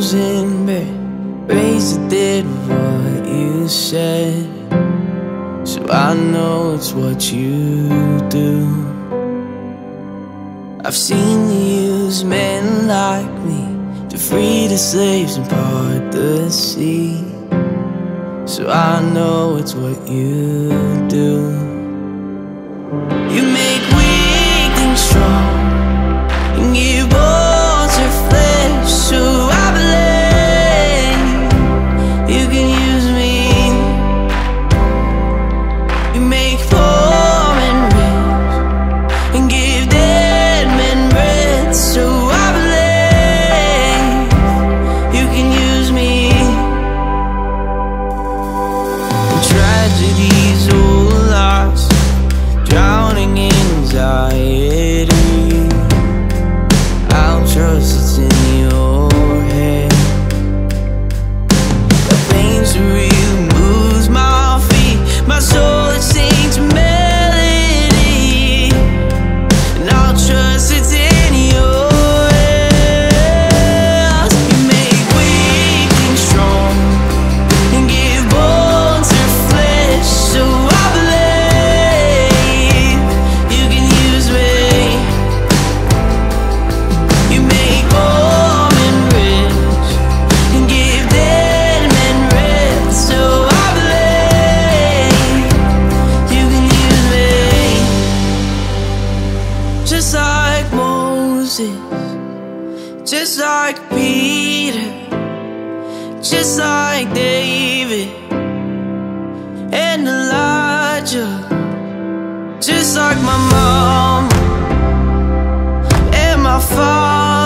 frozen bread, raise the dead, what you said. So I know it's what you do. I've seen you use men like me to free the slaves and part the sea. So I know it's what you do. You make weak things strong and give bones to flesh. So I believe you can use me. You make poor men rich and give dead men breath. So I believe you can use me. Tragedies all lost, drowning in anxiety. I'll trust it's in your head. The pain's real, moves my feet, my soul it sings melody. And I'll trust it's in your hands. You make weak things strong and give bones to flesh. So I believe you can use me. You make poor men rich and give dead men rest. So I believe you can use me. Just like Moses, just like Peter, just like David and Elijah, just like my mom and my father.